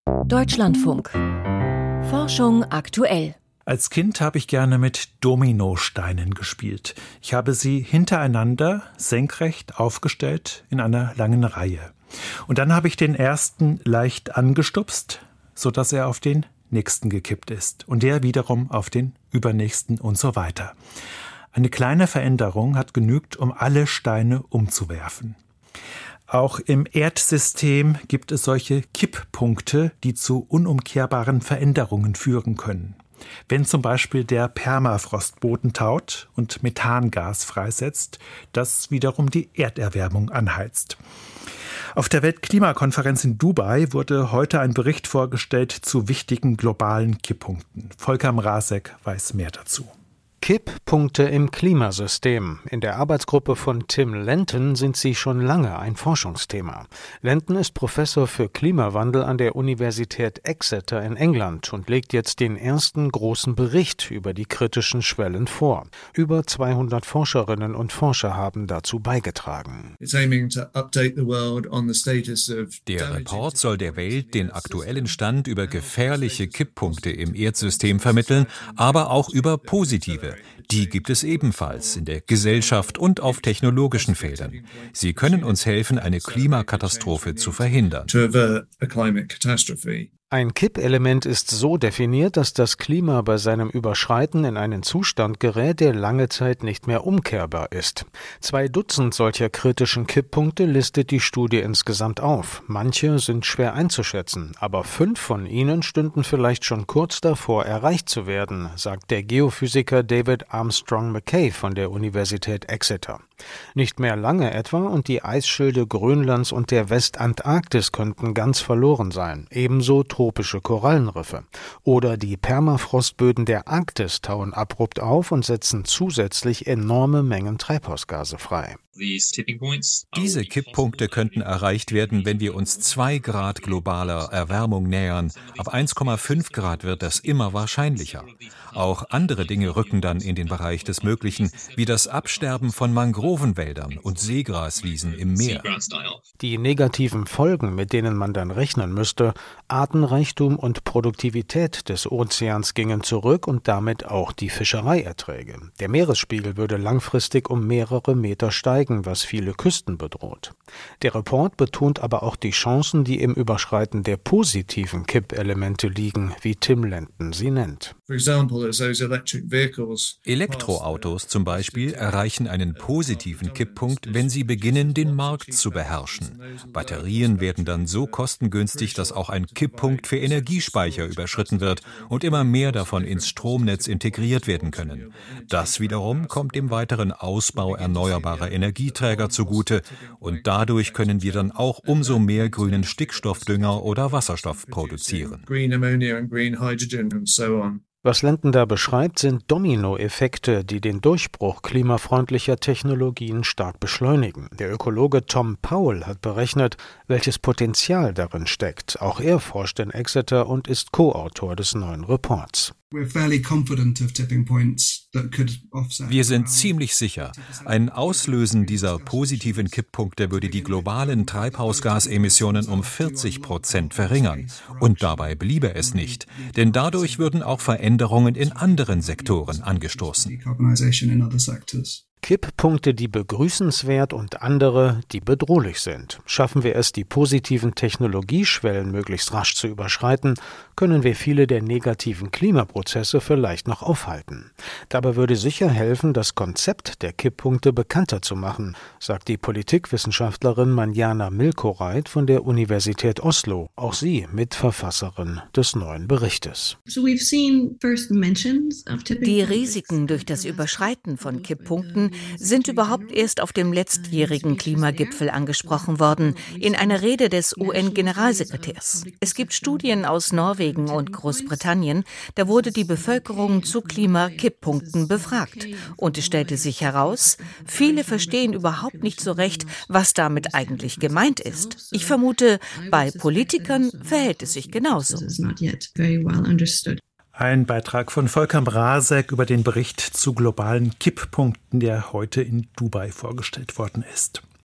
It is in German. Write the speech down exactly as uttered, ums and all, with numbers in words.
Deutschlandfunk. Forschung aktuell. Als Kind habe ich gerne mit Dominosteinen gespielt. Ich habe sie hintereinander senkrecht aufgestellt in einer langen Reihe. Und dann habe ich den ersten leicht angestupst, sodass er auf den nächsten gekippt ist und der wiederum auf den übernächsten und so weiter. Eine kleine Veränderung hat genügt, um alle Steine umzuwerfen. Auch im Erdsystem gibt es solche Kipppunkte, die zu unumkehrbaren Veränderungen führen können. Wenn zum Beispiel der Permafrostboden taut und Methangas freisetzt, das wiederum die Erderwärmung anheizt. Auf der Weltklimakonferenz in Dubai wurde heute ein Bericht vorgestellt zu wichtigen globalen Kipppunkten. Volker Mrazek weiß mehr dazu. Kipppunkte im Klimasystem. In der Arbeitsgruppe von Tim Lenton sind sie schon lange ein Forschungsthema. Lenton ist Professor für Klimawandel an der Universität Exeter in England und legt jetzt den ersten großen Bericht über die kritischen Schwellen vor. Über zweihundert Forscherinnen und Forscher haben dazu beigetragen. Der Report soll der Welt den aktuellen Stand über gefährliche Kipppunkte im Erdsystem vermitteln, aber auch über positive. Die gibt es ebenfalls in der Gesellschaft und auf technologischen Feldern. Sie können uns helfen, eine Klimakatastrophe zu verhindern. Ein Kippelement ist so definiert, dass das Klima bei seinem Überschreiten in einen Zustand gerät, der lange Zeit nicht mehr umkehrbar ist. Zwei Dutzend solcher kritischen Kipppunkte listet die Studie insgesamt auf. Manche sind schwer einzuschätzen, aber fünf von ihnen stünden vielleicht schon kurz davor, erreicht zu werden, sagt der Geophysiker David Armstrong Mackay von der Universität Exeter. Nicht mehr lange etwa und die Eisschilde Grönlands und der Westantarktis könnten ganz verloren sein, ebenso tropische Korallenriffe. Oder die Permafrostböden der Arktis tauen abrupt auf und setzen zusätzlich enorme Mengen Treibhausgase frei. Diese Kipppunkte könnten erreicht werden, wenn wir uns zwei Grad globaler Erwärmung nähern. Ab eins Komma fünf Grad wird das immer wahrscheinlicher. Auch andere Dinge rücken dann in den Bereich des Möglichen, wie das Absterben von Mangrovenwäldern und Seegraswiesen im Meer. Die negativen Folgen, mit denen man dann rechnen müsste, Artenreichtum und Produktivität des Ozeans gingen zurück und damit auch die Fischereierträge. Der Meeresspiegel würde langfristig um mehrere Meter steigen, was viele Küsten bedroht. Der Report betont aber auch die Chancen, die im Überschreiten der positiven Kippelemente liegen, wie Tim Lenton sie nennt. Elektroautos zum Beispiel erreichen einen positiven Kipppunkt, wenn sie beginnen, den Markt zu beherrschen. Batterien werden dann so kostengünstig, dass auch ein Kipppunkt für Energiespeicher überschritten wird und immer mehr davon ins Stromnetz integriert werden können. Das wiederum kommt dem weiteren Ausbau erneuerbarer Energieträger zugute und dadurch können wir dann auch umso mehr grünen Stickstoffdünger oder Wasserstoff produzieren. Was Lenton da beschreibt, sind Dominoeffekte, die den Durchbruch klimafreundlicher Technologien stark beschleunigen. Der Ökologe Tom Powell hat berechnet, welches Potenzial darin steckt. Auch er forscht in Exeter und ist Co-Autor des neuen Reports. Wir sind ziemlich sicher, ein Auslösen dieser positiven Kipppunkte würde die globalen Treibhausgasemissionen um vierzig Prozent verringern. Und dabei bliebe es nicht, denn dadurch würden auch Veränderungen in anderen Sektoren angestoßen. Kipppunkte, die begrüßenswert und andere, die bedrohlich sind. Schaffen wir es, die positiven Technologieschwellen möglichst rasch zu überschreiten, können wir viele der negativen Klimaprozesse vielleicht noch aufhalten. Dabei würde sicher helfen, das Konzept der Kipppunkte bekannter zu machen, sagt die Politikwissenschaftlerin Manjana Milkoreit von der Universität Oslo, auch sie Mitverfasserin des neuen Berichtes. Die Risiken durch das Überschreiten von Kipppunkten sind überhaupt erst auf dem letztjährigen Klimagipfel angesprochen worden, in einer Rede des U N-Generalsekretärs. Es gibt Studien aus Norwegen und Großbritannien, da wurde die Bevölkerung zu Klimakipppunkten befragt. Und es stellte sich heraus, viele verstehen überhaupt nicht so recht, was damit eigentlich gemeint ist. Ich vermute, bei Politikern verhält es sich genauso. Ein Beitrag von Volker Mrazek über den Bericht zu globalen Kipppunkten, der heute in Dubai vorgestellt worden ist.